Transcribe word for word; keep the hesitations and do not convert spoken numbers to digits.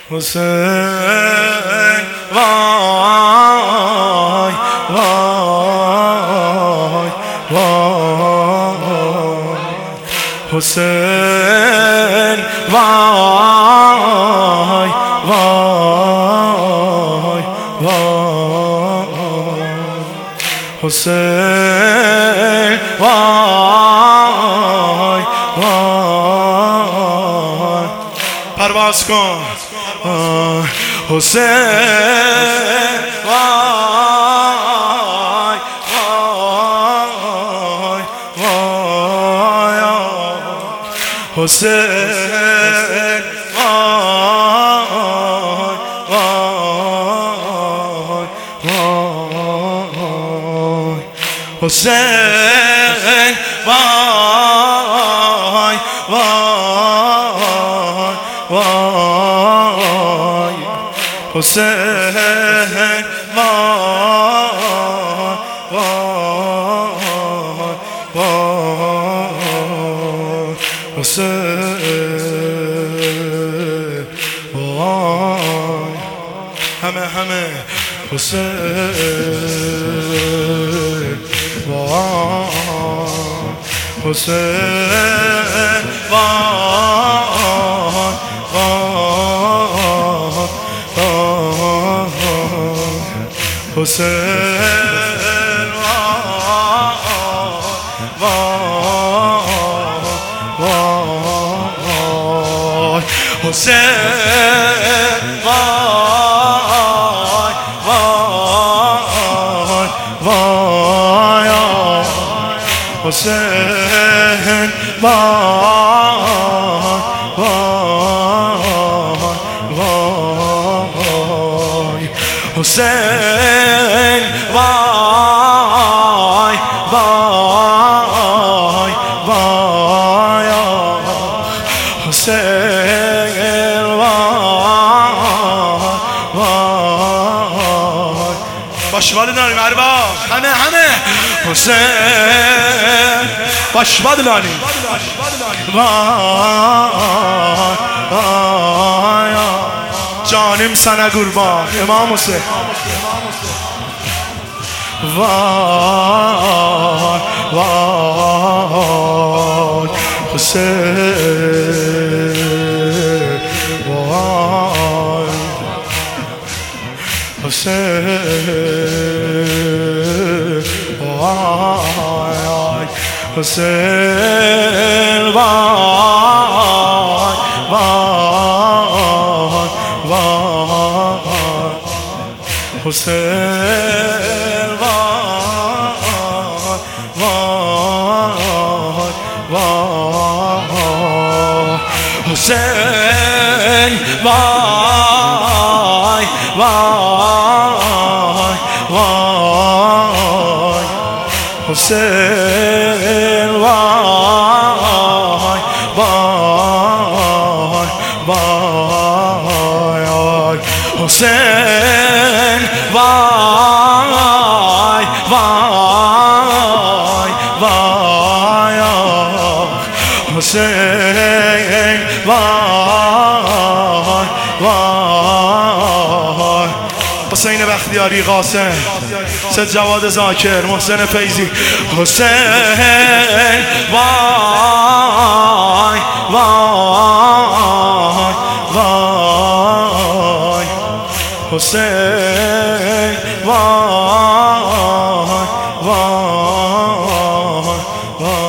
حسین وای وای وای حسین وای وای وای حسین وای وای پرواز کن حسین وای وای وای حسین وای وای وای حسین وای وای وای حسین وای وای وای حسین وای همه همه حسین وای حسین وای وای حسین وای وای حسین وای وای وای حسین وای وای حسین وای وای وای حسین وای وای باشوال داریم اربا همه همه حسین باشوال داریم وای جانم سنه قربان امام حسین وای وای حسین وای حسین وای حسین وای وای وای حسین وای وای وای حسین وای وای وای حسین وای وای وای حسین وای وای وای حسین وای وای حسین بختیاری قاسم سید جواد زاکر محسن فیضی حسین وای وای وای حسین وای وای وای